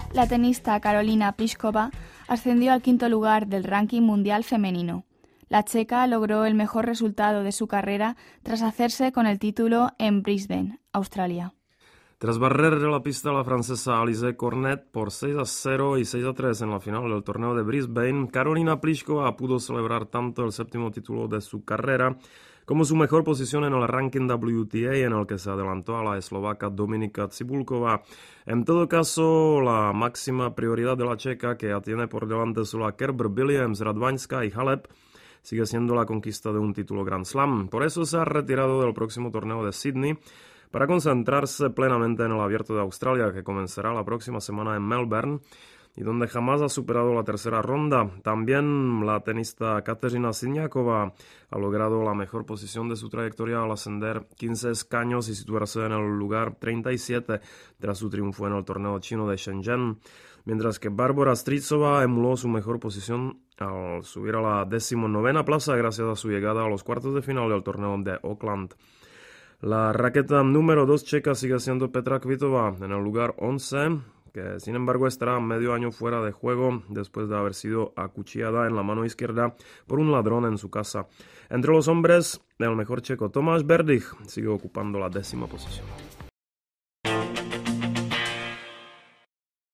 La tenista Karolina Pliskova ascendió al quinto lugar del ranking mundial femenino. La checa logró el mejor resultado de su carrera tras hacerse con el título en Brisbane, Australia. Tras barrer de la pista a la francesa Alizé Cornet por 6-0 y 6-3 en la final del torneo de Brisbane, Karolina Pliskova pudo celebrar tanto el séptimo título de su carrera como su mejor posición en el ranking WTA, en el que se adelantó a la eslovaca Dominika Cibulková. En todo caso, la máxima prioridad de la checa, que ya tiene por delante solo a Kerber, Williams, Radwaňská y Halep, sigue siendo la conquista de un título Grand Slam. Por eso se ha retirado del próximo torneo de Sydney para concentrarse plenamente en el Abierto de Australia, que comenzará la próxima semana en Melbourne y donde jamás ha superado la tercera ronda. También la tenista Kateřina Siniaková ha logrado la mejor posición de su trayectoria al ascender 15 escaños y situarse en el lugar 37 tras su triunfo en el torneo chino de Shenzhen, mientras que Barbora Strycová emuló su mejor posición al subir a la 19ª plaza gracias a su llegada a los cuartos de final del torneo de Auckland. La raqueta número 2 checa sigue siendo Petra Kvitova en el lugar 11, que sin embargo estará medio año fuera de juego después de haber sido acuchillada en la mano izquierda por un ladrón en su casa. Entre los hombres, el mejor checo Tomáš Berdych sigue ocupando la 10ª posición.